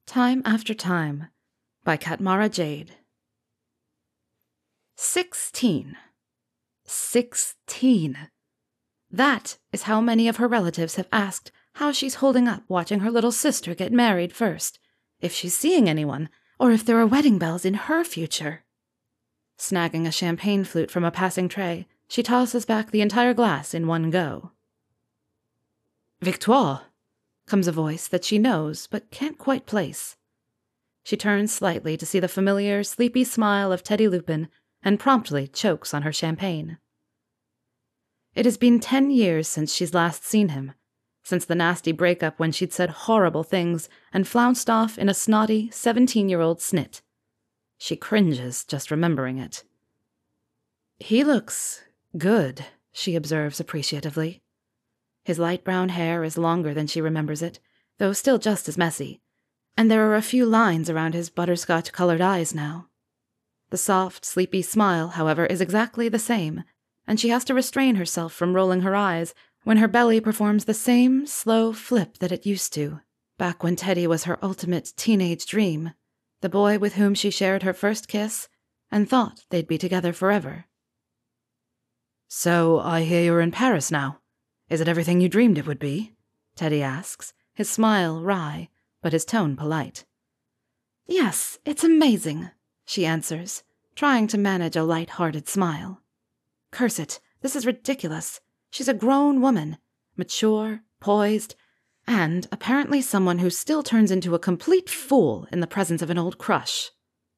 Time After Time by Katmara Jade. 16. 16. That is how many of her relatives have asked how she's holding up watching her little sister get married first, if she's seeing anyone, or if there are wedding bells in her future. Snagging a champagne flute from a passing tray, she tosses back the entire glass in one go. "Victoire!" comes a voice that she knows but can't quite place. She turns slightly to see the familiar, sleepy smile of Teddy Lupin and promptly chokes on her champagne. It has been 10 years since she's last seen him, since the nasty breakup when she'd said horrible things and flounced off in a snotty 17-year-old snit. She cringes just remembering it. "He looks good," she observes appreciatively. His light brown hair is longer than she remembers it, though still just as messy, and there are a few lines around his butterscotch-colored eyes now. The soft, sleepy smile, however, is exactly the same, and she has to restrain herself from rolling her eyes when her belly performs the same slow flip that it used to, back when Teddy was her ultimate teenage dream, the boy with whom she shared her first kiss and thought they'd be together forever. "So I hear you're in Paris now. Is it everything you dreamed it would be?" Teddy asks, his smile wry, but his tone polite. "Yes, it's amazing," she answers, trying to manage a light-hearted smile. Curse it, this is ridiculous. She's a grown woman, mature, poised, and apparently someone who still turns into a complete fool in the presence of an old crush.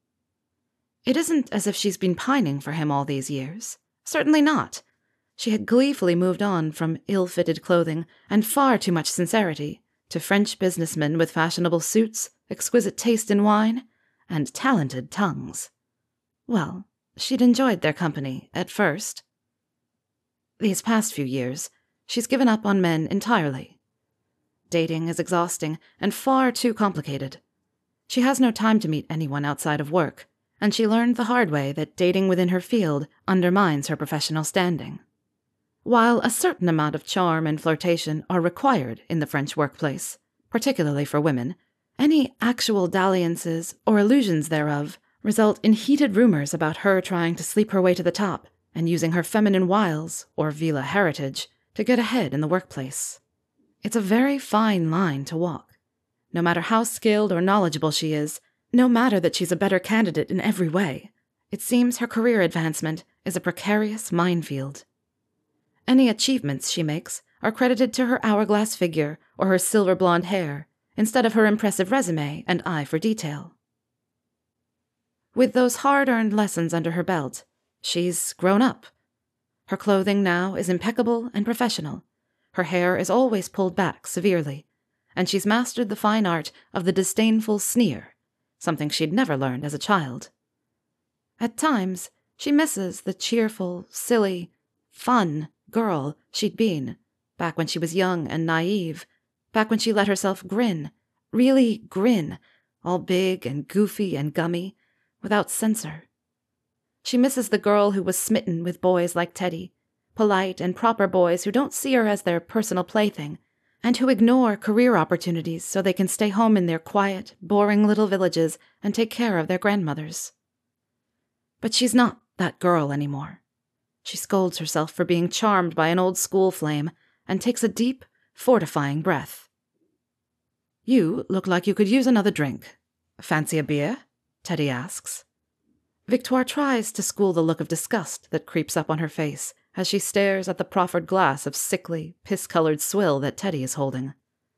It isn't as if she's been pining for him all these years. Certainly not. She had gleefully moved on from ill-fitted clothing and far too much sincerity to French businessmen with fashionable suits, exquisite taste in wine, and talented tongues. Well, she'd enjoyed their company at first. These past few years, she's given up on men entirely. Dating is exhausting and far too complicated. She has no time to meet anyone outside of work, and she learned the hard way that dating within her field undermines her professional standing. While a certain amount of charm and flirtation are required in the French workplace, particularly for women, any actual dalliances or illusions thereof result in heated rumors about her trying to sleep her way to the top and using her feminine wiles, or villa heritage, to get ahead in the workplace. It's a very fine line to walk. No matter how skilled or knowledgeable she is, no matter that she's a better candidate in every way, it seems her career advancement is a precarious minefield. Any achievements she makes are credited to her hourglass figure or her silver blonde hair, instead of her impressive resume and eye for detail. With those hard-earned lessons under her belt, she's grown up. Her clothing now is impeccable and professional. Her hair is always pulled back severely, and she's mastered the fine art of the disdainful sneer, something she'd never learned as a child. At times, she misses the cheerful, silly, fun girl she'd been, back when she was young and naive, back when she let herself grin, really grin, all big and goofy and gummy, without censor. She misses the girl who was smitten with boys like Teddy, polite and proper boys who don't see her as their personal plaything, and who ignore career opportunities so they can stay home in their quiet, boring little villages and take care of their grandmothers. But she's not that girl anymore. She scolds herself for being charmed by an old school flame and takes a deep, fortifying breath. "You look like you could use another drink. Fancy a beer?" Teddy asks. Victoire tries to school the look of disgust that creeps up on her face as she stares at the proffered glass of sickly, piss-colored swill that Teddy is holding.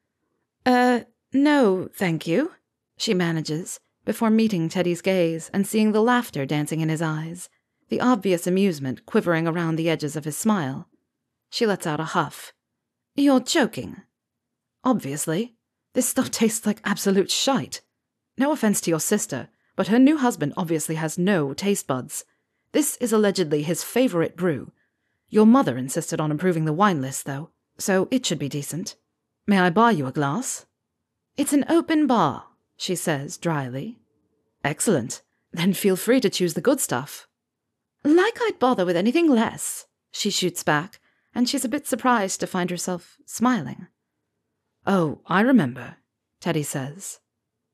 No, thank you," she manages, before meeting Teddy's gaze and seeing the laughter dancing in his eyes, the obvious amusement quivering around the edges of his smile. She lets out a huff. "You're joking." "Obviously. This stuff tastes like absolute shite. No offense to your sister, but her new husband obviously has no taste buds. This is allegedly his favorite brew. Your mother insisted on improving the wine list, though, so it should be decent. May I buy you a glass?" "It's an open bar," she says dryly. "Excellent. Then feel free to choose the good stuff." "Like I'd bother with anything less," she shoots back, and she's a bit surprised to find herself smiling. "Oh, I remember," Teddy says.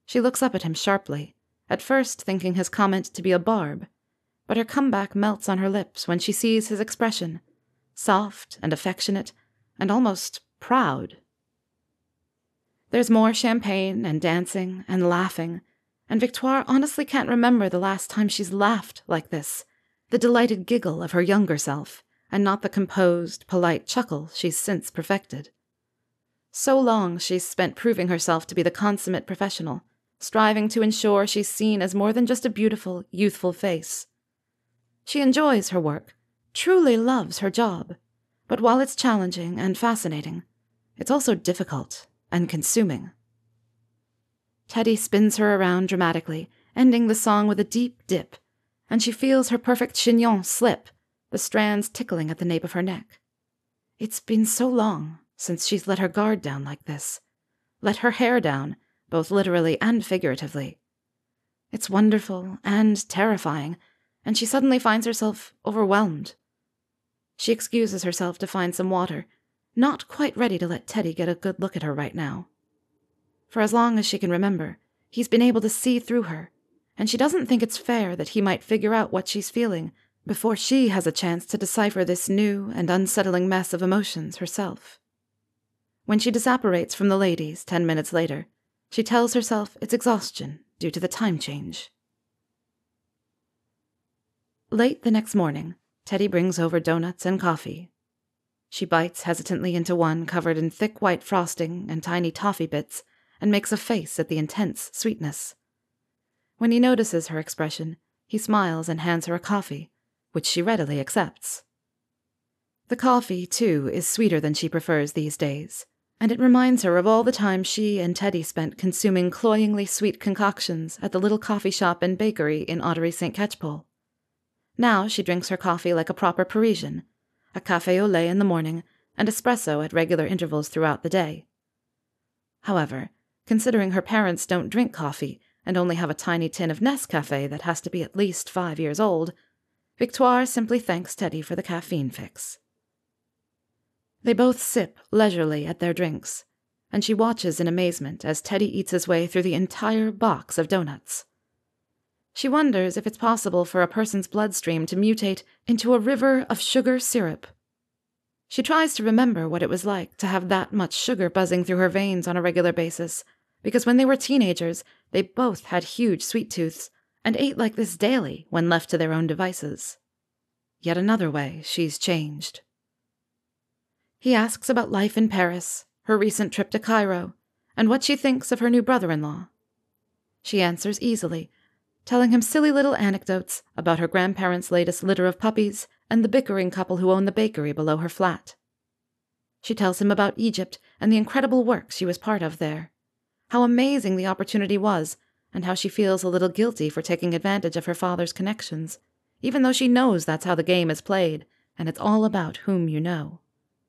She looks up at him sharply, at first thinking his comment to be a barb, but her comeback melts on her lips when she sees his expression, soft and affectionate and almost proud. There's more champagne and dancing and laughing, and Victoire honestly can't remember the last time she's laughed like this, the delighted giggle of her younger self, and not the composed, polite chuckle she's since perfected. So long she's spent proving herself to be the consummate professional, striving to ensure she's seen as more than just a beautiful, youthful face. She enjoys her work, truly loves her job, but while it's challenging and fascinating, it's also difficult and consuming. Teddy spins her around dramatically, ending the song with a deep dip, and she feels her perfect chignon slip, the strands tickling at the nape of her neck. It's been so long since she's let her guard down like this, let her hair down, both literally and figuratively. It's wonderful and terrifying, and she suddenly finds herself overwhelmed. She excuses herself to find some water, not quite ready to let Teddy get a good look at her right now. For as long as she can remember, he's been able to see through her, and she doesn't think it's fair that he might figure out what she's feeling before she has a chance to decipher this new and unsettling mess of emotions herself. When she disapparates from the ladies 10 minutes later, she tells herself it's exhaustion due to the time change. Late the next morning, Teddy brings over donuts and coffee. She bites hesitantly into one covered in thick white frosting and tiny toffee bits and makes a face at the intense sweetness. When he notices her expression, he smiles and hands her a coffee, which she readily accepts. The coffee, too, is sweeter than she prefers these days, and it reminds her of all the time she and Teddy spent consuming cloyingly sweet concoctions at the little coffee shop and bakery in Ottery St. Catchpole. Now she drinks her coffee like a proper Parisian, a café au lait in the morning and espresso at regular intervals throughout the day. However, considering her parents don't drink coffee and only have a tiny tin of Nescafé that has to be at least 5 years old, Victoire simply thanks Teddy for the caffeine fix. They both sip leisurely at their drinks, and she watches in amazement as Teddy eats his way through the entire box of donuts. She wonders if it's possible for a person's bloodstream to mutate into a river of sugar syrup. She tries to remember what it was like to have that much sugar buzzing through her veins on a regular basis, because when they were teenagers, they both had huge sweet tooths and ate like this daily when left to their own devices. Yet another way she's changed. He asks about life in Paris, her recent trip to Cairo, and what she thinks of her new brother-in-law. She answers easily, telling him silly little anecdotes about her grandparents' latest litter of puppies and the bickering couple who own the bakery below her flat. She tells him about Egypt and the incredible work she was part of there, how amazing the opportunity was, and how she feels a little guilty for taking advantage of her father's connections, even though she knows that's how the game is played, and it's all about whom you know.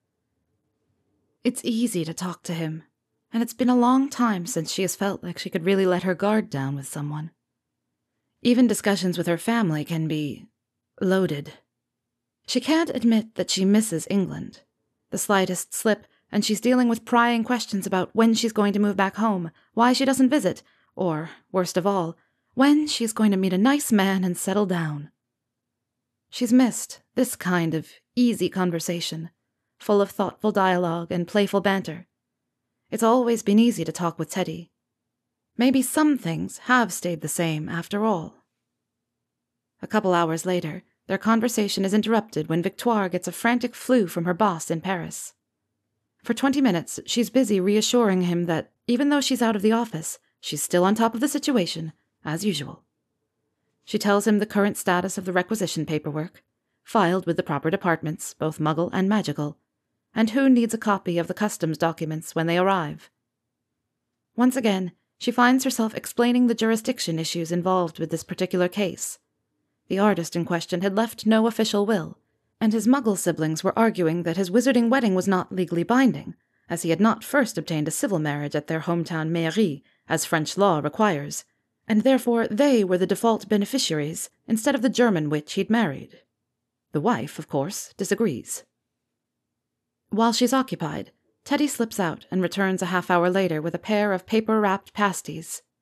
It's easy to talk to him, and it's been a long time since she has felt like she could really let her guard down with someone. Even discussions with her family can be loaded. She can't admit that she misses England. The slightest slip, and she's dealing with prying questions about when she's going to move back home, why she doesn't visit, or, worst of all, when she's going to meet a nice man and settle down. She's missed this kind of easy conversation, full of thoughtful dialogue and playful banter. It's always been easy to talk with Teddy. Maybe some things have stayed the same after all. A couple hours later, their conversation is interrupted when Victoire gets a frantic flu from her boss in Paris. For 20 minutes, she's busy reassuring him that, even though she's out of the office, she's still on top of the situation, as usual. She tells him the current status of the requisition paperwork, filed with the proper departments, both Muggle and Magical, and who needs a copy of the customs documents when they arrive. Once again, she finds herself explaining the jurisdiction issues involved with this particular case. The artist in question had left no official will, and his Muggle siblings were arguing that his wizarding wedding was not legally binding, as he had not first obtained a civil marriage at their hometown mairie, as French law requires, and therefore they were the default beneficiaries instead of the German witch he'd married. The wife, of course, disagrees. While she's occupied, Teddy slips out and returns a half-hour later with a pair of paper-wrapped pasties.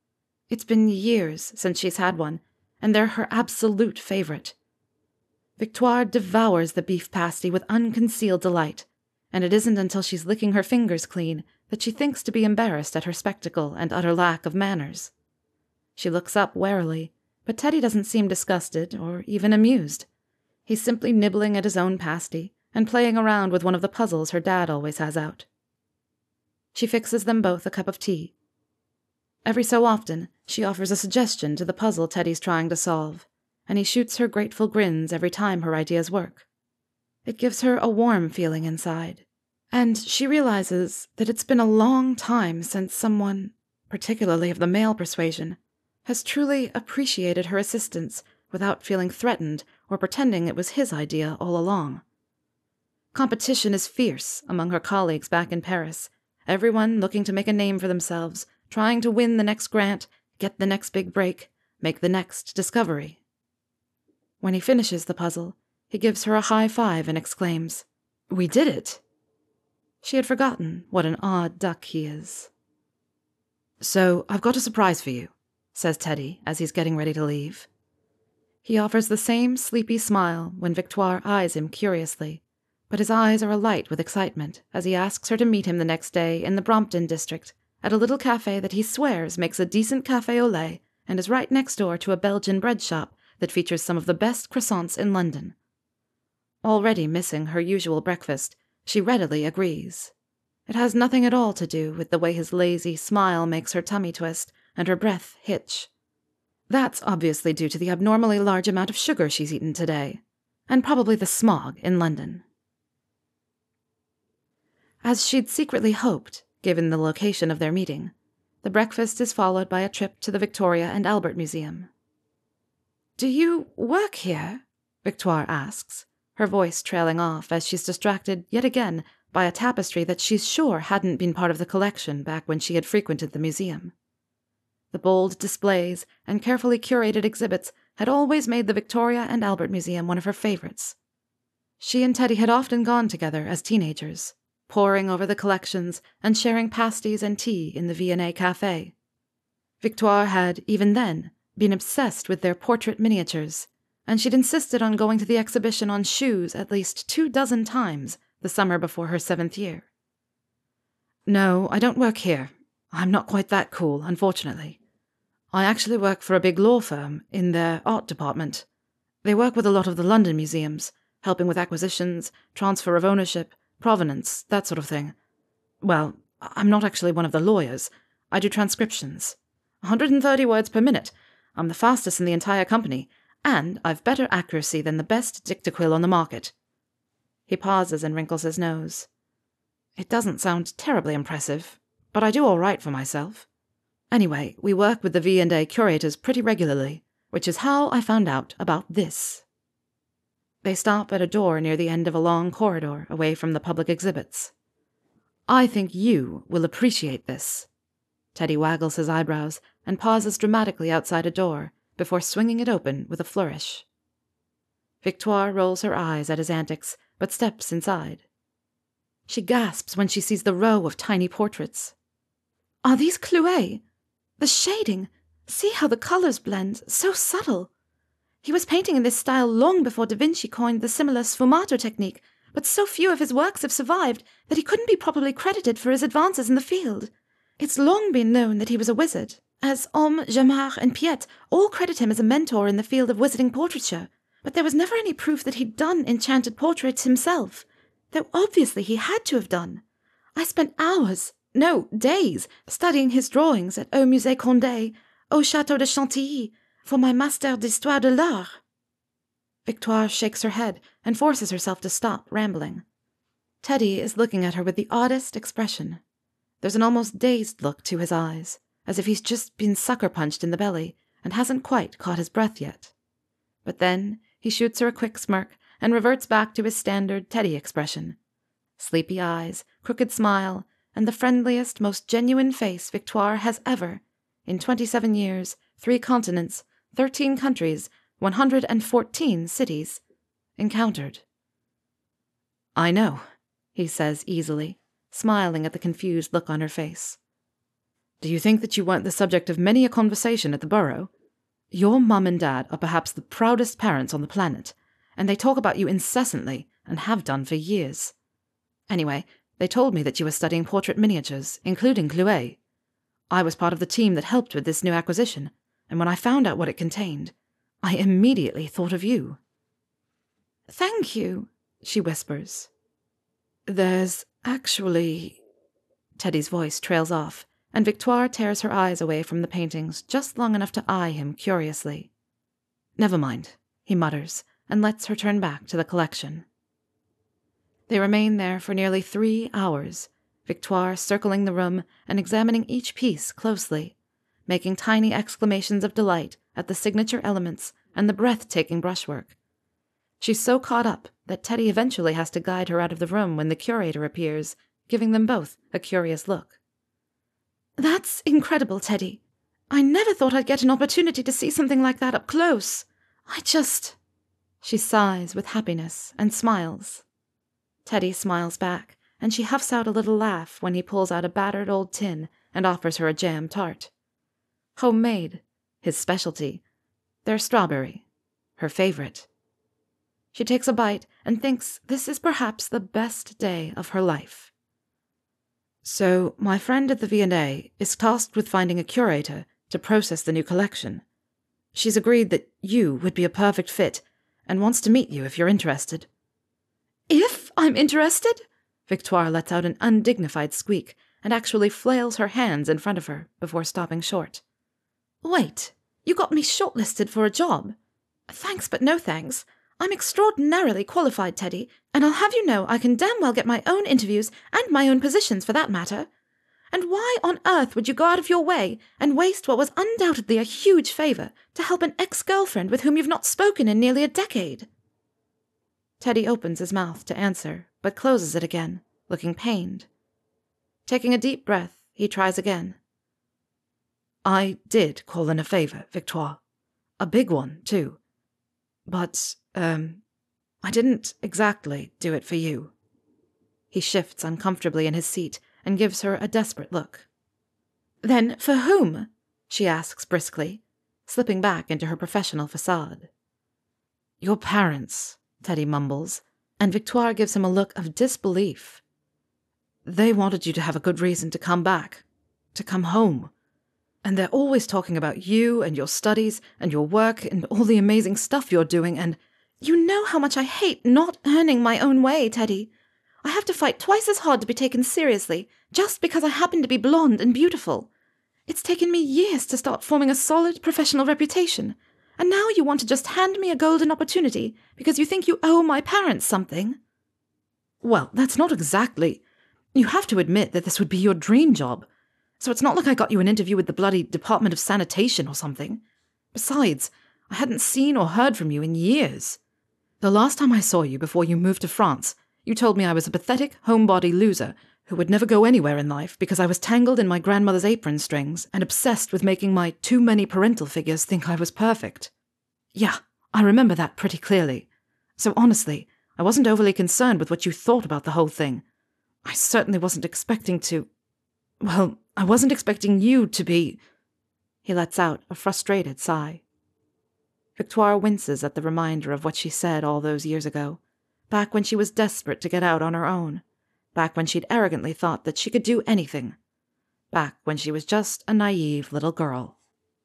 It's been years since she's had one, and they're her absolute favorite. Victoire devours the beef pasty with unconcealed delight, and it isn't until she's licking her fingers clean that she thinks to be embarrassed at her spectacle and utter lack of manners. She looks up warily, but Teddy doesn't seem disgusted or even amused. He's simply nibbling at his own pasty and playing around with one of the puzzles her dad always has out. She fixes them both a cup of tea. Every so often, she offers a suggestion to the puzzle Teddy's trying to solve, and he shoots her grateful grins every time her ideas work. It gives her a warm feeling inside, and she realizes that it's been a long time since someone, particularly of the male persuasion, has truly appreciated her assistance without feeling threatened or pretending it was his idea all along. Competition is fierce among her colleagues back in Paris, everyone looking to make a name for themselves, trying to win the next grant, get the next big break, make the next discovery. When he finishes the puzzle, he gives her a high five and exclaims, "We did it!" She had forgotten what an odd duck he is. "So, I've got a surprise for you," says Teddy as he's getting ready to leave. He offers the same sleepy smile when Victoire eyes him curiously, but his eyes are alight with excitement as he asks her to meet him the next day in the Brompton district at a little cafe that he swears makes a decent café au lait and is right next door to a Belgian bread shop that features some of the best croissants in London. Already missing her usual breakfast, she readily agrees. It has nothing at all to do with the way his lazy smile makes her tummy twist and her breath hitch. That's obviously due to the abnormally large amount of sugar she's eaten today, and probably the smog in London. As she'd secretly hoped, given the location of their meeting, the breakfast is followed by a trip to the Victoria and Albert Museum. "Do you work here?" Victoire asks, her voice trailing off as she's distracted yet again by a tapestry that she's sure hadn't been part of the collection back when she had frequented the museum. The bold displays and carefully curated exhibits had always made the Victoria and Albert Museum one of her favorites. She and Teddy had often gone together as teenagers, poring over the collections and sharing pasties and tea in the V&A Café. Victoire had, even then, been obsessed with their portrait miniatures, and she'd insisted on going to the exhibition on shoes at least 24 times the summer before her 7th year. "No, I don't work here. I'm not quite that cool, unfortunately. I actually work for a big law firm in their art department. They work with a lot of the London museums, helping with acquisitions, transfer of ownership, provenance, that sort of thing. Well, I'm not actually one of the lawyers. I do transcriptions. 130 words per minute. I'm the fastest in the entire company, and I've better accuracy than the best dictaquil on the market." He pauses and wrinkles his nose. "It doesn't sound terribly impressive, but I do all right for myself. Anyway, we work with the V&A curators pretty regularly, which is how I found out about this." They stop at a door near the end of a long corridor away from the public exhibits. "I think you will appreciate this." Teddy waggles his eyebrows and pauses dramatically outside a door before swinging it open with a flourish. Victoire rolls her eyes at his antics, but steps inside. She gasps when she sees the row of tiny portraits. "Are these Clouet? The shading! See how the colors blend, so subtle! He was painting in this style long before Da Vinci coined the similar sfumato technique, but so few of his works have survived that he couldn't be properly credited for his advances in the field. It's long been known that he was a wizard, as Homme, Jamard, and Piet all credit him as a mentor in the field of wizarding portraiture, but there was never any proof that he'd done enchanted portraits himself, though obviously he had to have done. I spent hours, no, days, studying his drawings at Au Musée Condé, au Château de Chantilly, for my Master d'Histoire de l'Art." Victoire shakes her head and forces herself to stop rambling. Teddy is looking at her with the oddest expression. There's an almost dazed look to his eyes, as if he's just been sucker-punched in the belly and hasn't quite caught his breath yet. But then he shoots her a quick smirk and reverts back to his standard Teddy expression. Sleepy eyes, crooked smile, and the friendliest, most genuine face Victoire has ever, in 27 years, 3 continents, 13 countries, 114 cities, encountered. "I know," he says easily, smiling at the confused look on her face. Do you think that you weren't the subject of many a conversation at the Burrow? Your mum and dad are perhaps the proudest parents on the planet, and they talk about you incessantly and have done for years. Anyway, they told me that you were studying portrait miniatures, including Clouet. I was part of the team that helped with this new acquisition, and when I found out what it contained, I immediately thought of you. Thank you, she whispers. There's actually... Teddy's voice trails off, and Victoire tears her eyes away from the paintings just long enough to eye him curiously. Never mind, he mutters, and lets her turn back to the collection. They remain there for nearly 3 hours, Victoire circling the room and examining each piece closely, making tiny exclamations of delight at the signature elements and the breathtaking brushwork. She's so caught up that Teddy eventually has to guide her out of the room when the curator appears, giving them both a curious look. That's incredible, Teddy. I never thought I'd get an opportunity to see something like that up close. She sighs with happiness and smiles. Teddy smiles back, and she huffs out a little laugh when he pulls out a battered old tin and offers her a jam tart. Homemade, his specialty. They're strawberry, her favorite. She takes a bite and thinks this is perhaps the best day of her life. So, my friend at the V&A is tasked with finding a curator to process the new collection. She's agreed that you would be a perfect fit and wants to meet you if you're interested. If I'm interested? Victoire lets out an undignified squeak and actually flails her hands in front of her before stopping short. Wait, you got me shortlisted for a job? Thanks, but no thanks. I'm extraordinarily qualified, Teddy, and I'll have you know I can damn well get my own interviews and my own positions for that matter. And why on earth would you go out of your way and waste what was undoubtedly a huge favor to help an ex-girlfriend with whom you've not spoken in nearly a decade? Teddy opens his mouth to answer, but closes it again, looking pained. Taking a deep breath, he tries again. I did call in a favor, Victoire. A big one, too. But, I didn't exactly do it for you. He shifts uncomfortably in his seat and gives her a desperate look. Then for whom? She asks briskly, slipping back into her professional facade. Your parents, Teddy mumbles, and Victoire gives him a look of disbelief. They wanted you to have a good reason to come back, to come home. And they're always talking about you and your studies and your work and all the amazing stuff you're doing and... You know how much I hate not earning my own way, Teddy. I have to fight twice as hard to be taken seriously, just because I happen to be blonde and beautiful. It's taken me years to start forming a solid professional reputation, and now you want to just hand me a golden opportunity because you think you owe my parents something? Well, that's not exactly... You have to admit that this would be your dream job. So it's not like I got you an interview with the bloody Department of Sanitation or something. Besides, I hadn't seen or heard from you in years. The last time I saw you before you moved to France, you told me I was a pathetic, homebody loser who would never go anywhere in life because I was tangled in my grandmother's apron strings and obsessed with making my too many parental figures think I was perfect. Yeah, I remember that pretty clearly. So honestly, I wasn't overly concerned with what you thought about the whole thing. I certainly wasn't expecting to... Well, I wasn't expecting you to be... He lets out a frustrated sigh. Victoire winces at the reminder of what she said all those years ago, back when she was desperate to get out on her own, back when she'd arrogantly thought that she could do anything, back when she was just a naive little girl.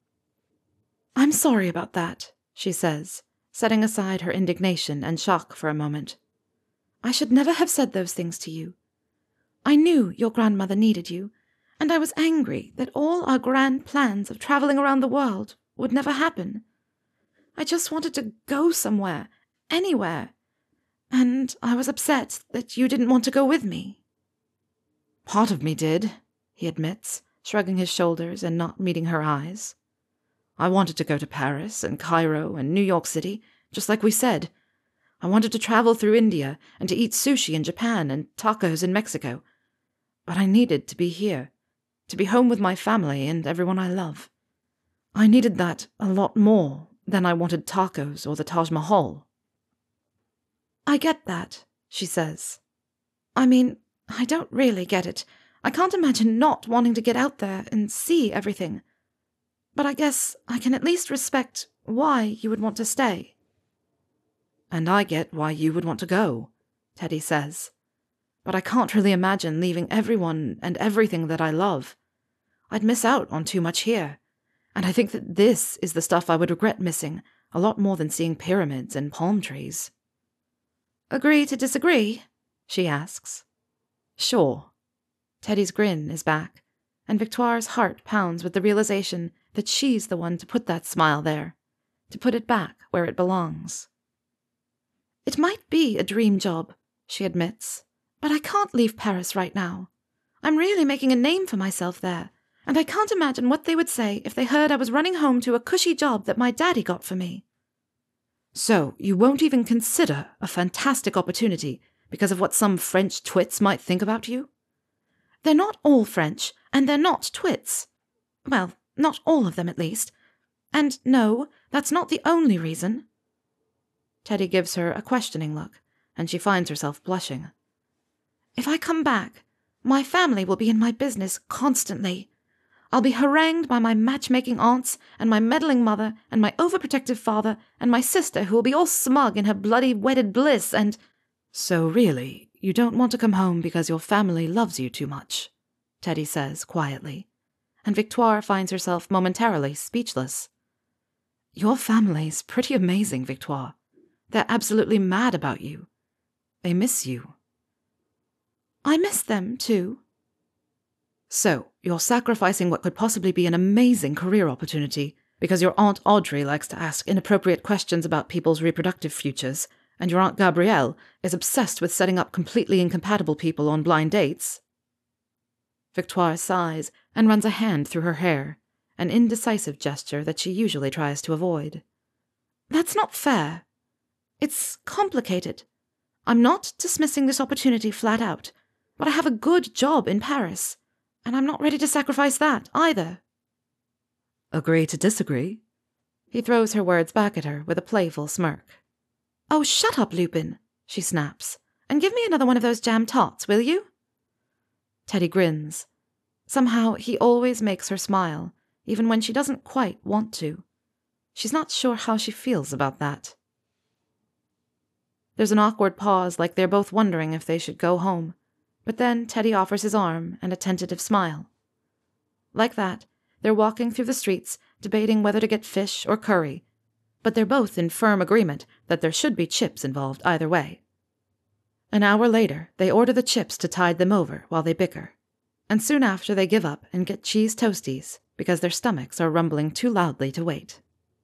I'm sorry about that, she says, setting aside her indignation and shock for a moment. I should never have said those things to you. I knew your grandmother needed you, and I was angry that all our grand plans of traveling around the world would never happen. I just wanted to go somewhere, anywhere, and I was upset that you didn't want to go with me. Part of me did, he admits, shrugging his shoulders and not meeting her eyes. I wanted to go to Paris and Cairo and New York City, just like we said. I wanted to travel through India and to eat sushi in Japan and tacos in Mexico. But I needed to be here, to be home with my family and everyone I love. I needed that a lot more than I wanted tacos or the Taj Mahal. I get that, she says. I mean, I don't really get it. I can't imagine not wanting to get out there and see everything. But I guess I can at least respect why you would want to stay." "And I get why you would want to go," Teddy says. "But I can't really imagine leaving everyone and everything that I love. I'd miss out on too much here, and I think that this is the stuff I would regret missing a lot more than seeing pyramids and palm trees." "Agree to disagree?" she asks. "Sure." Teddy's grin is back, and Victoire's heart pounds with the realization that she's the one to put that smile there, to put it back where it belongs. "It might be a dream job," she admits, "but I can't leave Paris right now. I'm really making a name for myself there, and I can't imagine what they would say if they heard I was running home to a cushy job that my daddy got for me." "So you won't even consider a fantastic opportunity because of what some French twits might think about you?" "They're not all French, and they're not twits. Well, not all of them at least. And no, that's not the only reason." Teddy gives her a questioning look, and she finds herself blushing. "If I come back, my family will be in my business constantly. I'll be harangued by my matchmaking aunts, and my meddling mother, and my overprotective father, and my sister who will be all smug in her bloody wedded bliss, and—" "So really, you don't want to come home because your family loves you too much," Teddy says quietly, and Victoire finds herself momentarily speechless. "Your family's pretty amazing, Victoire. They're absolutely mad about you. They miss you." "I miss them, too." "So, you're sacrificing what could possibly be an amazing career opportunity because your Aunt Audrey likes to ask inappropriate questions about people's reproductive futures, and your Aunt Gabrielle is obsessed with setting up completely incompatible people on blind dates?" Victoire sighs and runs a hand through her hair, an indecisive gesture that she usually tries to avoid. "That's not fair. It's complicated. I'm not dismissing this opportunity flat out, but I have a good job in Paris, and I'm not ready to sacrifice that either." "Agree to disagree?" He throws her words back at her with a playful smirk. "Oh, shut up, Lupin," she snaps, "and give me another one of those jam tots, will you?" Teddy grins. Somehow he always makes her smile, even when she doesn't quite want to. She's not sure how she feels about that. There's an awkward pause, like they're both wondering if they should go home, but then Teddy offers his arm and a tentative smile. Like that, they're walking through the streets, debating whether to get fish or curry, but they're both in firm agreement that there should be chips involved either way. An hour later, they order the chips to tide them over while they bicker, and soon after they give up and get cheese toasties because their stomachs are rumbling too loudly to wait.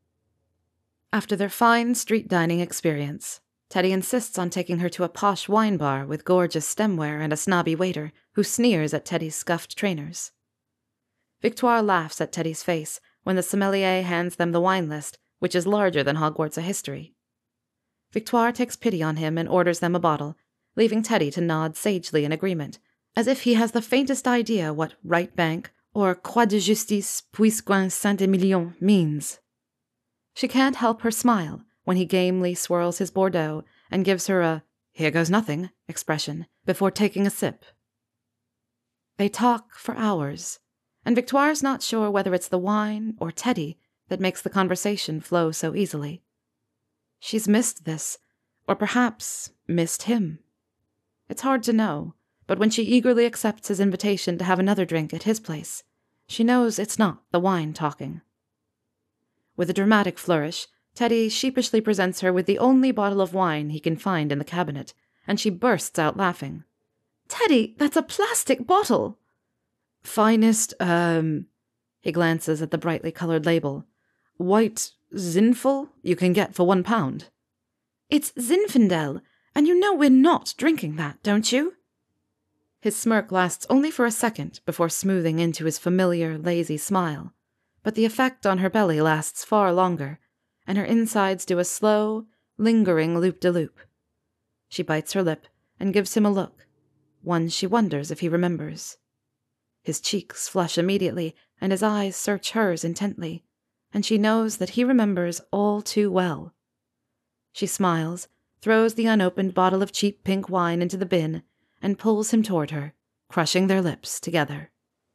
After their fine street dining experience, Teddy insists on taking her to a posh wine bar with gorgeous stemware and a snobby waiter who sneers at Teddy's scuffed trainers. Victoire laughs at Teddy's face when the sommelier hands them the wine list, which is larger than Hogwarts a history. Victoire takes pity on him and orders them a bottle, leaving Teddy to nod sagely in agreement, as if he has the faintest idea what right bank or croix de justice puisqu'un Saint-Emilion means. She can't help her smile when he gamely swirls his Bordeaux and gives her a "here goes nothing" expression before taking a sip. They talk for hours, and Victoire's not sure whether it's the wine or Teddy that makes the conversation flow so easily. She's missed this, or perhaps missed him. It's hard to know, but when she eagerly accepts his invitation to have another drink at his place, she knows it's not the wine talking. With a dramatic flourish, Teddy sheepishly presents her with the only bottle of wine he can find in the cabinet, and she bursts out laughing. "Teddy, that's a plastic bottle!" "Finest, He glances at the brightly colored label. "White Zinfandel you can get for £1." "It's Zinfandel, and you know we're not drinking that, don't you?" His smirk lasts only for a second before smoothing into his familiar, lazy smile, but the effect on her belly lasts far longer, and her insides do a slow, lingering loop-de-loop. She bites her lip and gives him a look, one she wonders if he remembers. His cheeks flush immediately, and his eyes search hers intently, and she knows that he remembers all too well. She smiles, throws the unopened bottle of cheap pink wine into the bin, and pulls him toward her, crushing their lips together.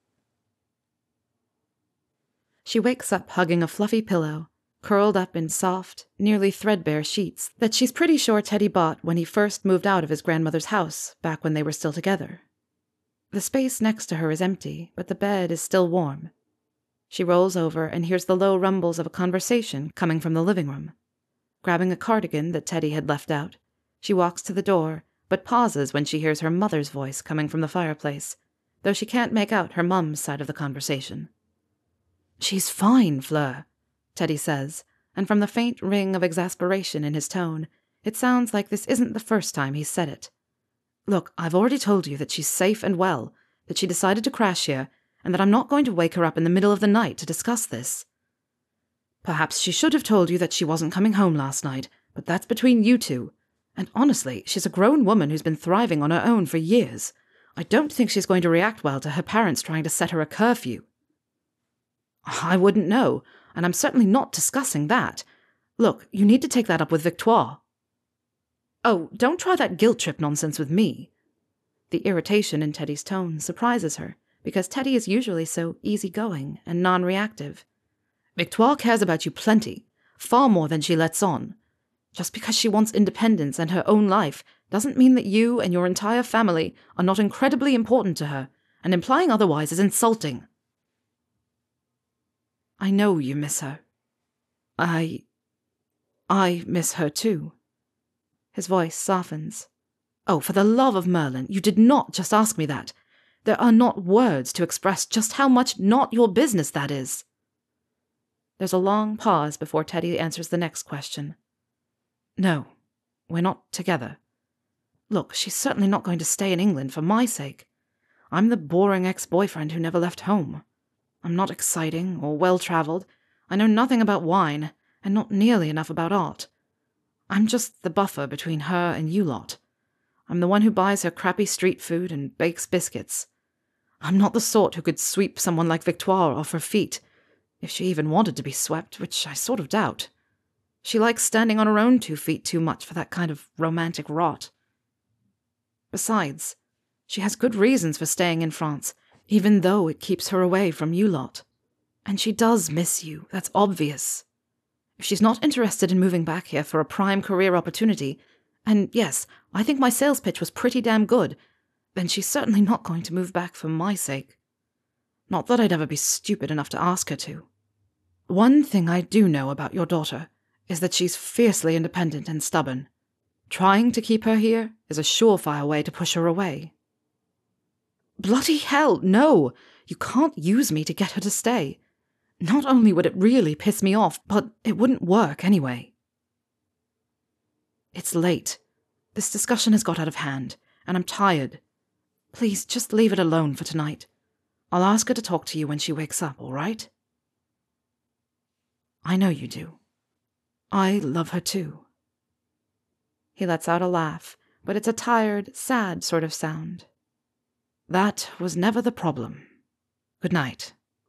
She wakes up hugging a fluffy pillow, curled up in soft, nearly threadbare sheets that she's pretty sure Teddy bought when he first moved out of his grandmother's house back when they were still together. The space next to her is empty, but the bed is still warm. She rolls over and hears the low rumbles of a conversation coming from the living room. Grabbing a cardigan that Teddy had left out, she walks to the door, but pauses when she hears her mother's voice coming from the fireplace, though she can't make out her mum's side of the conversation. "She's fine, Fleur," Teddy says, and from the faint ring of exasperation in his tone, it sounds like this isn't the first time he's said it. "Look, I've already told you that she's safe and well, that she decided to crash here, and that I'm not going to wake her up in the middle of the night to discuss this. Perhaps she should have told you that she wasn't coming home last night, but that's between you two. And honestly, she's a grown woman who's been thriving on her own for years. I don't think she's going to react well to her parents trying to set her a curfew." "I wouldn't know, and I'm certainly not discussing that. Look, you need to take that up with Victoire." "Oh, don't try that guilt trip nonsense with me." The irritation in Teddy's tone surprises her, because Teddy is usually so easygoing and non-reactive. "Victoire cares about you plenty, far more than she lets on. Just because she wants independence and her own life doesn't mean that you and your entire family are not incredibly important to her, and implying otherwise is insulting." "I know you miss her. I miss her too." His voice softens. "Oh, for the love of Merlin, you did not just ask me that. There are not words to express just how much not your business that is." There's a long pause before Teddy answers the next question. "No, we're not together. Look, she's certainly not going to stay in England for my sake. I'm the boring ex-boyfriend who never left home. I'm not exciting or well-traveled. I know nothing about wine, and not nearly enough about art. I'm just the buffer between her and you lot. I'm the one who buys her crappy street food and bakes biscuits. I'm not the sort who could sweep someone like Victoire off her feet, if she even wanted to be swept, which I sort of doubt. She likes standing on her own 2 feet too much for that kind of romantic rot. Besides, she has good reasons for staying in France, even though it keeps her away from you lot. And she does miss you, that's obvious. If she's not interested in moving back here for a prime career opportunity, and yes, I think my sales pitch was pretty damn good, then she's certainly not going to move back for my sake. Not that I'd ever be stupid enough to ask her to. One thing I do know about your daughter is that she's fiercely independent and stubborn. Trying to keep her here is a surefire way to push her away." "Bloody hell, no! You can't use me to get her to stay. Not only would it really piss me off, but it wouldn't work anyway." "It's late. This discussion has got out of hand, and I'm tired. Please, just leave it alone for tonight. I'll ask her to talk to you when she wakes up, all right?" "I know you do. I love her too." He lets out a laugh, but it's a tired, sad sort of sound. "That was never the problem. Good night."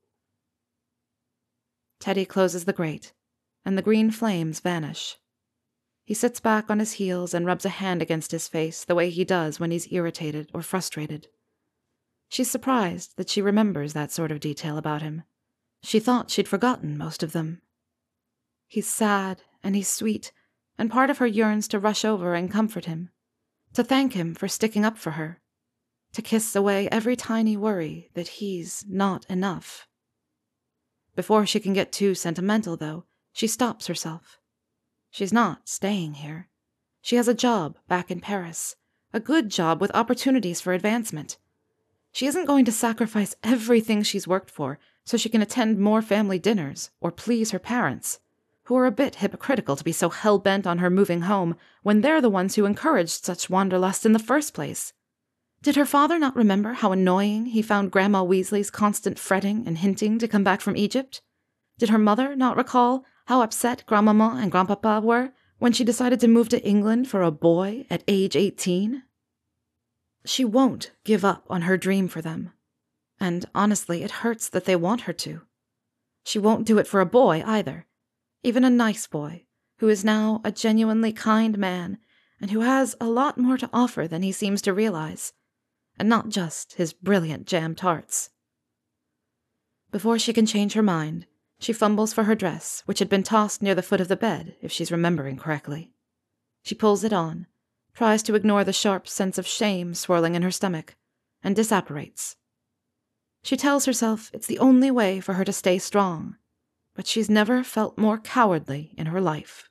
Teddy closes the grate, and the green flames vanish. He sits back on his heels and rubs a hand against his face the way he does when he's irritated or frustrated. She's surprised that she remembers that sort of detail about him. She thought she'd forgotten most of them. He's sad and he's sweet, and part of her yearns to rush over and comfort him, to thank him for sticking up for her, to kiss away every tiny worry that he's not enough. Before she can get too sentimental, though, she stops herself. She's not staying here. She has a job back in Paris, a good job with opportunities for advancement. She isn't going to sacrifice everything she's worked for so she can attend more family dinners or please her parents, who are a bit hypocritical to be so hell-bent on her moving home when they're the ones who encouraged such wanderlust in the first place. Did her father not remember how annoying he found Grandma Weasley's constant fretting and hinting to come back from Egypt? Did her mother not recall how upset Grandmama and Grandpapa were when she decided to move to England for a boy at age 18? She won't give up on her dream for them. And honestly, it hurts that they want her to. She won't do it for a boy either. Even a nice boy, who is now a genuinely kind man, and who has a lot more to offer than he seems to realize. and not just his brilliant jam tarts. Before she can change her mind, she fumbles for her dress, which had been tossed near the foot of the bed, if she's remembering correctly. She pulls it on, tries to ignore the sharp sense of shame swirling in her stomach, and disapparates. She tells herself it's the only way for her to stay strong, but she's never felt more cowardly in her life.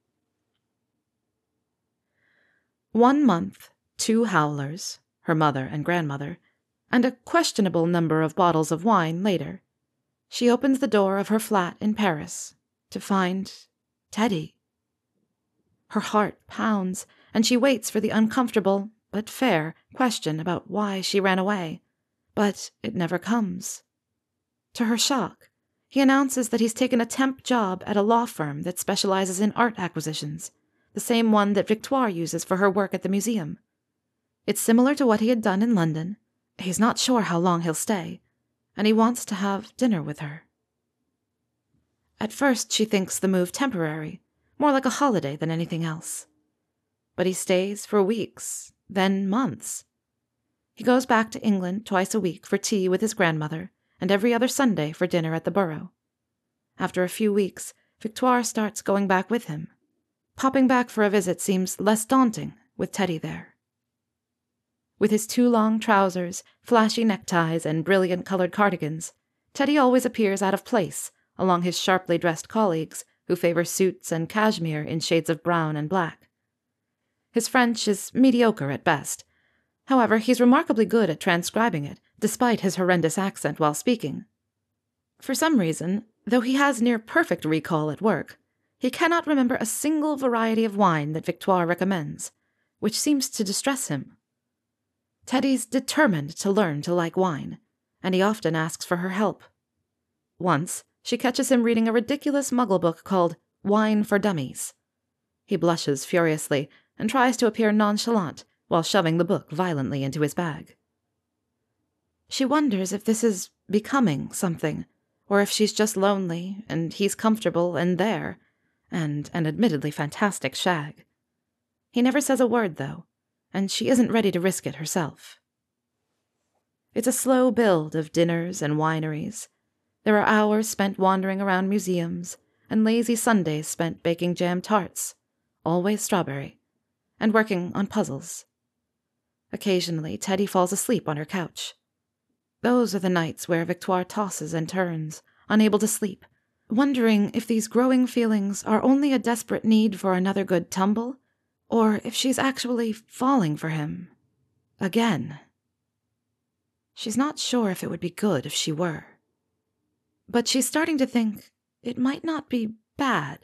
1 month, 2 howlers, her mother and grandmother, and a questionable number of bottles of wine later, she opens the door of her flat in Paris to find Teddy. Her heart pounds, and she waits for the uncomfortable, but fair, question about why she ran away. But it never comes. To her shock, he announces that he's taken a temp job at a law firm that specializes in art acquisitions, the same one that Victoire uses for her work at the museum. It's similar to what he had done in London. He's not sure how long he'll stay, and he wants to have dinner with her. At first, she thinks the move temporary, more like a holiday than anything else. But he stays for weeks, then months. He goes back to England twice a week for tea with his grandmother, and every other Sunday for dinner at the Borough. After a few weeks, Victoire starts going back with him. Popping back for a visit seems less daunting with Teddy there. With his 2 long trousers, flashy neckties, and brilliant-colored cardigans, Teddy always appears out of place along his sharply dressed colleagues who favor suits and cashmere in shades of brown and black. His French is mediocre at best. However, he's remarkably good at transcribing it, despite his horrendous accent while speaking. For some reason, though he has near-perfect recall at work, he cannot remember a single variety of wine that Victoire recommends, which seems to distress him. Teddy's determined to learn to like wine, and he often asks for her help. Once, she catches him reading a ridiculous muggle book called Wine for Dummies. He blushes furiously and tries to appear nonchalant while shoving the book violently into his bag. She wonders if this is becoming something, or if she's just lonely and he's comfortable and there, and an admittedly fantastic shag. He never says a word, though, and she isn't ready to risk it herself. It's a slow build of dinners and wineries. There are hours spent wandering around museums, and lazy Sundays spent baking jam tarts, always strawberry, and working on puzzles. Occasionally, Teddy falls asleep on her couch. Those are the nights where Victoire tosses and turns, unable to sleep, wondering if these growing feelings are only a desperate need for another good tumble, or if she's actually falling for him. Again. She's not sure if it would be good if she were. But she's starting to think it might not be bad.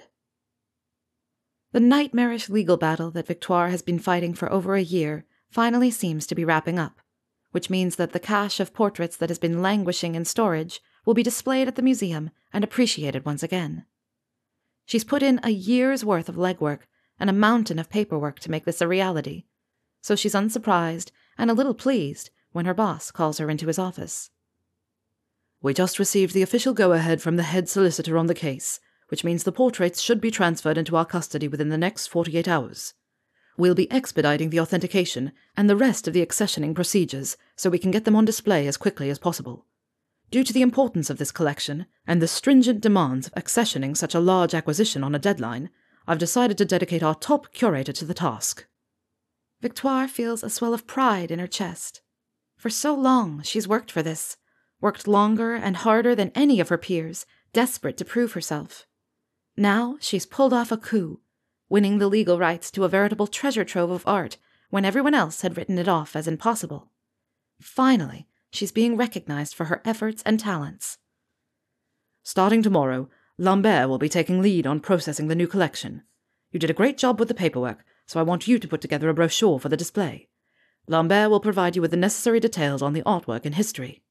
The nightmarish legal battle that Victoire has been fighting for over a year finally seems to be wrapping up, which means that the cache of portraits that has been languishing in storage will be displayed at the museum and appreciated once again. She's put in a year's worth of legwork and a mountain of paperwork to make this a reality, so she's unsurprised and a little pleased when her boss calls her into his office. We just received the official go-ahead from the head solicitor on the case, which means the portraits should be transferred into our custody within the next 48 hours. We'll be expediting the authentication and the rest of the accessioning procedures so we can get them on display as quickly as possible. Due to the importance of this collection and the stringent demands of accessioning such a large acquisition on a deadline, I've decided to dedicate our top curator to the task. Victoire feels a swell of pride in her chest. For so long she's worked for this, worked longer and harder than any of her peers, desperate to prove herself. Now she's pulled off a coup, winning the legal rights to a veritable treasure trove of art when everyone else had written it off as impossible. Finally, she's being recognized for her efforts and talents. Starting tomorrow, Lambert will be taking lead on processing the new collection. You did a great job with the paperwork, so I want you to put together a brochure for the display. Lambert will provide you with the necessary details on the artwork and history.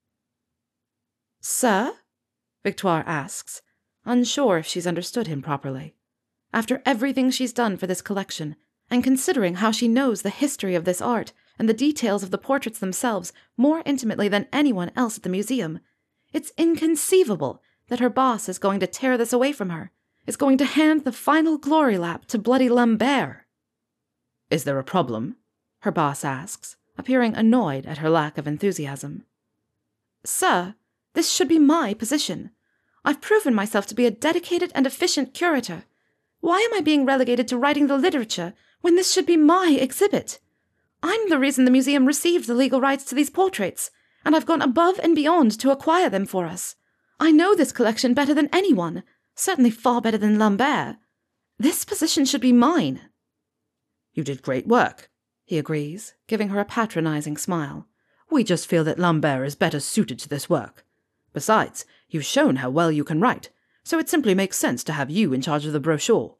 Sir? Victoire asks, unsure if she's understood him properly. After everything she's done for this collection, and considering how she knows the history of this art and the details of the portraits themselves more intimately than anyone else at the museum, it's inconceivable that her boss is going to tear this away from her, is going to hand the final glory lap to bloody Lambert. Is there a problem? Her boss asks, appearing annoyed at her lack of enthusiasm. "Sir, this should be my position. I've proven myself to be a dedicated and efficient curator. Why am I being relegated to writing the literature when this should be my exhibit? I'm the reason the museum received the legal rights to these portraits, and I've gone above and beyond to acquire them for us. I know this collection better than anyone, certainly far better than Lambert. This position should be mine." "You did great work," he agrees, giving her a patronizing smile. "We just feel that Lambert is better suited to this work. Besides, you've shown how well you can write, so it simply makes sense to have you in charge of the brochure."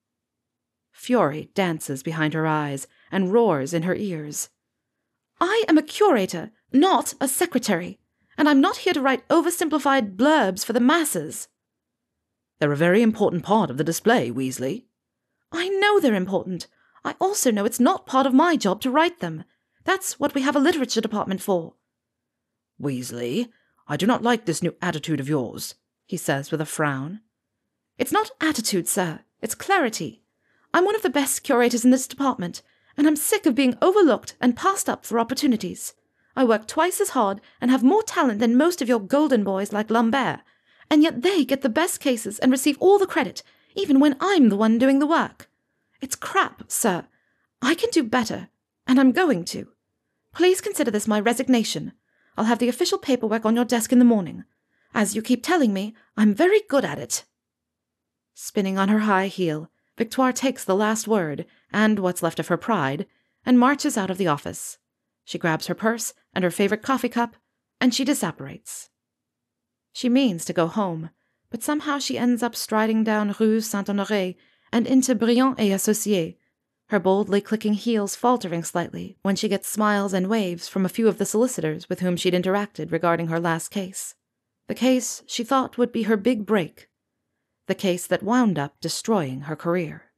Fury dances behind her eyes and roars in her ears. "I am a curator, not a secretary, and I'm not here to write oversimplified blurbs for the masses." "They're a very important part of the display, Weasley." "I know they're important. I also know it's not part of my job to write them. That's what we have a literature department for." "Weasley, I do not like this new attitude of yours," he says with a frown. "It's not attitude, sir. It's clarity. I'm one of the best curators in this department, and I'm sick of being overlooked and passed up for opportunities. I work twice as hard and have more talent than most of your golden boys like Lambert, and yet they get the best cases and receive all the credit, even when I'm the one doing the work. It's crap, sir. I can do better, and I'm going to. Please consider this my resignation. I'll have the official paperwork on your desk in the morning. As you keep telling me, I'm very good at it." Spinning on her high heel, Victoire takes the last word, and what's left of her pride, and marches out of the office. She grabs her purse and her favorite coffee cup, and she disapparates. She means to go home, but somehow she ends up striding down Rue Saint-Honoré and into Briand et Associés, her boldly clicking heels faltering slightly when she gets smiles and waves from a few of the solicitors with whom she'd interacted regarding her last case. The case she thought would be her big break. The case that wound up destroying her career.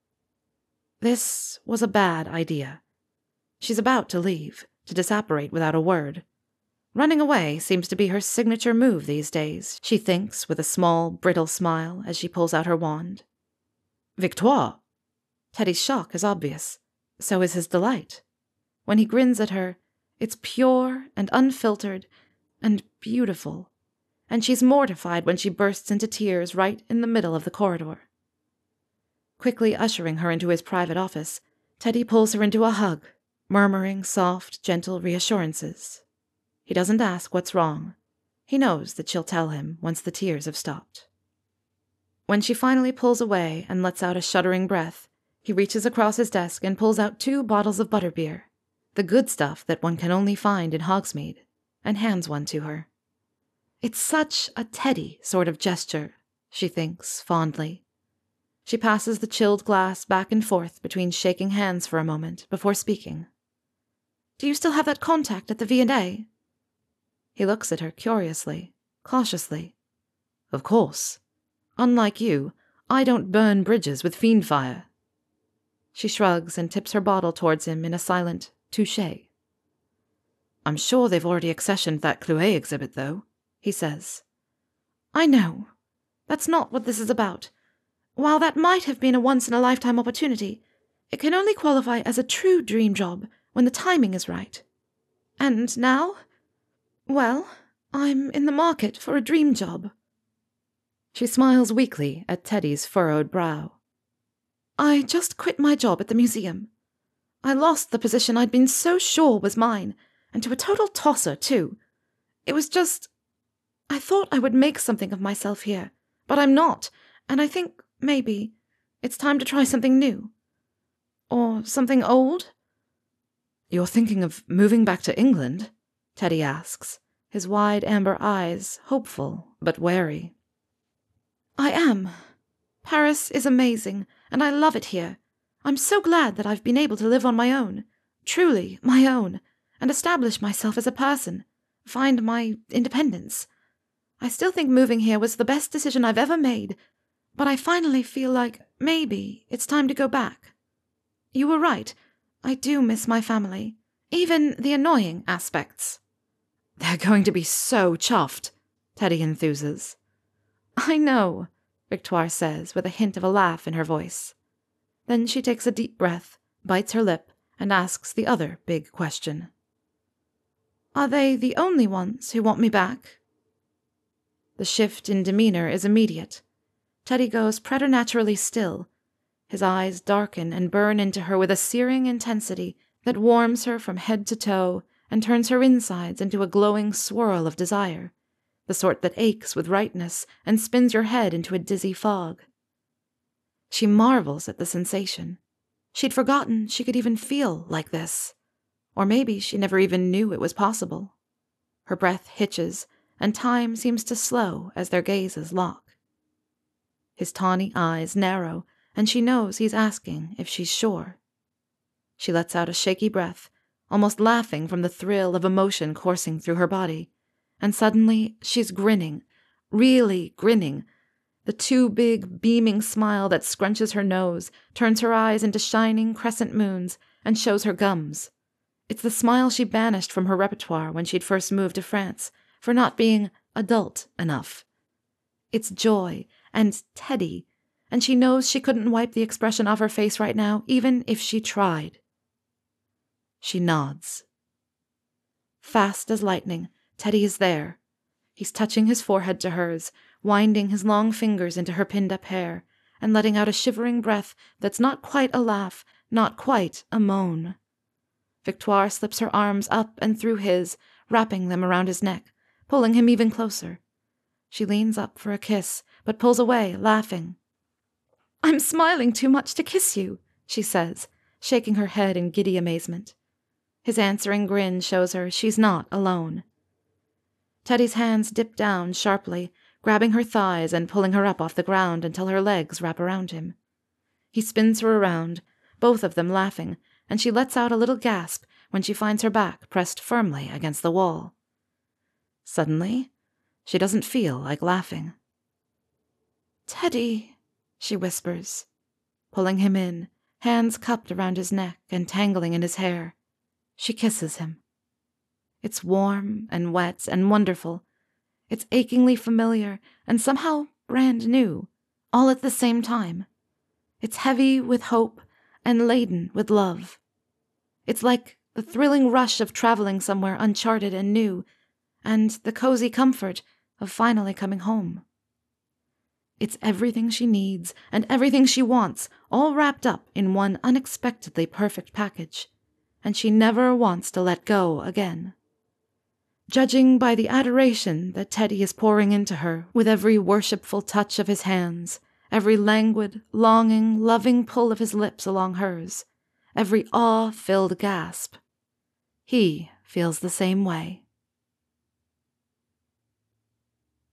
This was a bad idea. She's about to leave, to disapparate without a word. Running away seems to be her signature move these days, she thinks with a small, brittle smile as she pulls out her wand. "Victoire!" Teddy's shock is obvious. So is his delight. When he grins at her, it's pure and unfiltered and beautiful, and she's mortified when she bursts into tears right in the middle of the corridor. Quickly ushering her into his private office, Teddy pulls her into a hug, murmuring soft, gentle reassurances. He doesn't ask what's wrong. He knows that she'll tell him once the tears have stopped. When she finally pulls away and lets out a shuddering breath, he reaches across his desk and pulls out 2 bottles of butterbeer, the good stuff that one can only find in Hogsmeade, and hands one to her. It's such a Teddy sort of gesture, she thinks fondly. She passes the chilled glass back and forth between shaking hands for a moment before speaking. "Do you still have that contact at the V&A?" He looks at her curiously, cautiously. "Of course. Unlike you, I don't burn bridges with fiendfire." She shrugs and tips her bottle towards him in a silent touché. "I'm sure they've already accessioned that Clouet exhibit, though," he says. "I know. That's not what this is about. While that might have been a once-in-a-lifetime opportunity, it can only qualify as a true dream job when the timing is right. And now? Well, I'm in the market for a dream job." She smiles weakly at Teddy's furrowed brow. "I just quit my job at the museum. I lost the position I'd been so sure was mine, and to a total tosser, too. It was just... I thought I would make something of myself here, but I'm not, and I think, maybe, it's time to try something new. Or something old?" "You're thinking of moving back to England?" Teddy asks, his wide amber eyes hopeful but wary. "I am. Paris is amazing, and I love it here. I'm so glad that I've been able to live on my own, truly my own, and establish myself as a person, find my independence. I still think moving here was the best decision I've ever made, but I finally feel like maybe it's time to go back. You were right. I do miss my family, even the annoying aspects." "They're going to be so chuffed," Teddy enthuses. "I know," Victoire says with a hint of a laugh in her voice. Then she takes a deep breath, bites her lip, and asks the other big question. Are they the only ones who want me back? The shift in demeanor is immediate. Teddy goes preternaturally still. His eyes darken and burn into her with a searing intensity that warms her from head to toe and turns her insides into a glowing swirl of desire, the sort that aches with rightness and spins your head into a dizzy fog. She marvels at the sensation. She'd forgotten she could even feel like this. Or maybe she never even knew it was possible. Her breath hitches, and time seems to slow as their gazes lock. His tawny eyes narrow, and she knows he's asking if she's sure. She lets out a shaky breath, almost laughing from the thrill of emotion coursing through her body, and suddenly she's grinning, really grinning. The too big, beaming smile that scrunches her nose, turns her eyes into shining crescent moons, and shows her gums. It's the smile she banished from her repertoire when she'd first moved to France, for not being adult enough. It's joy and Teddy, and she knows she couldn't wipe the expression off her face right now, even if she tried. She nods. Fast as lightning, Teddy is there. He's touching his forehead to hers, winding his long fingers into her pinned-up hair, and letting out a shivering breath that's not quite a laugh, not quite a moan. Victoire slips her arms up and through his, wrapping them around his neck, pulling him even closer. She leans up for a kiss, but pulls away, laughing. "I'm smiling too much to kiss you," she says, shaking her head in giddy amazement. His answering grin shows her she's not alone. Teddy's hands dip down sharply, grabbing her thighs and pulling her up off the ground until her legs wrap around him. He spins her around, both of them laughing, and she lets out a little gasp when she finds her back pressed firmly against the wall. Suddenly, she doesn't feel like laughing. "Teddy," she whispers, pulling him in, hands cupped around his neck and tangling in his hair. She kisses him. It's warm and wet and wonderful. It's achingly familiar and somehow brand new, all at the same time. It's heavy with hope and laden with love. It's like the thrilling rush of traveling somewhere uncharted and new, and the cozy comfort of finally coming home. It's everything she needs and everything she wants, all wrapped up in one unexpectedly perfect package, and she never wants to let go again. Judging by the adoration that Teddy is pouring into her with every worshipful touch of his hands, every languid, longing, loving pull of his lips along hers, every awe-filled gasp, he feels the same way.